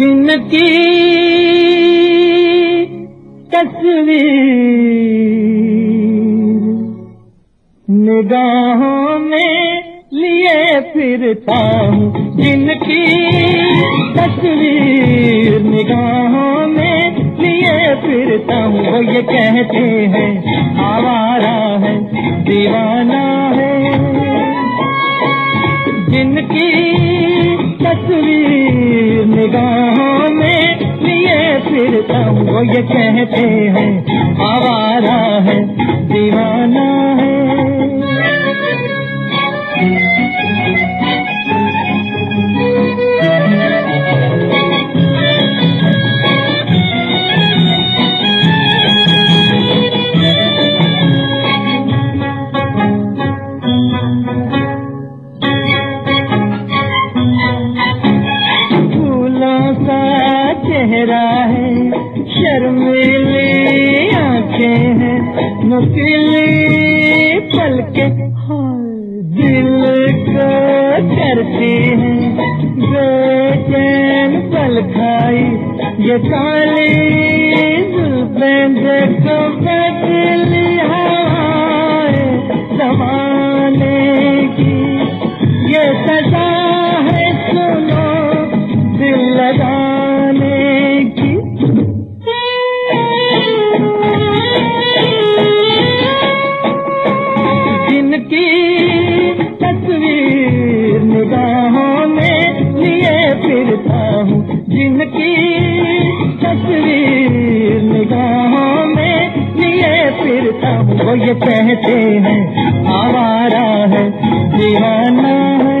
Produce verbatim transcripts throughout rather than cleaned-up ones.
जिनकी तस्वीर निगाहों में लिए फिरता हूँ, जिनकी तस्वीर निगाहों में लिए फिरता हूँ, वो ये कहते हैं आवारा है, दीवाना है। जिनकी तस्वीर निगाहों में लिए फिरता हूँ, वो ये कहते हैं आवारा है, दीवाना है। चेहरा है, शर्मीली आंखें हैं, नुकीली पलकें दिल को करती हैं, बेचैन पल खाई ये काली जुल्फें देखो बदली हवाएं ज़माने की, ये सजा है सुनो दिल लगाने की। जिनकी तस्वीर निगाहों में लिए फिरता हूँ, जिनकी तस्वीर निगाहों में लिए फिरता हूँ, वो ये कहते हैं आवारा है, दीवाना है।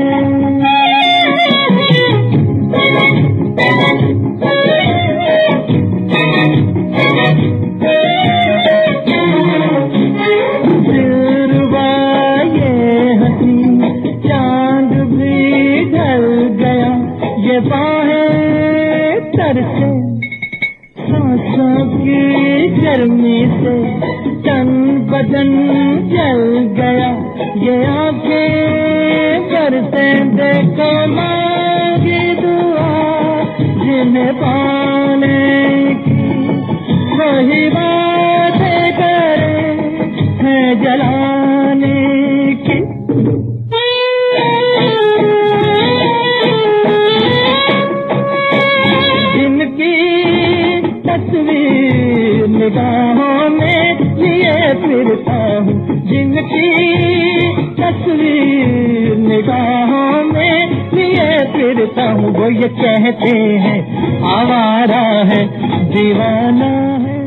ये बाहें तरसे सांसों की गर्मी से, तन बदन जल गया, ये आंखें बरसे देखो मांगी दुआ, जिन्हें पाने की वही बातें करे हैं जलाने की। तस्वीर निगाहों में लिए फिरता हूँ, जिनकी तस्वीर निगाहों में लिए फिरता हूँ, वो ये कहते हैं आवारा है, दीवाना है।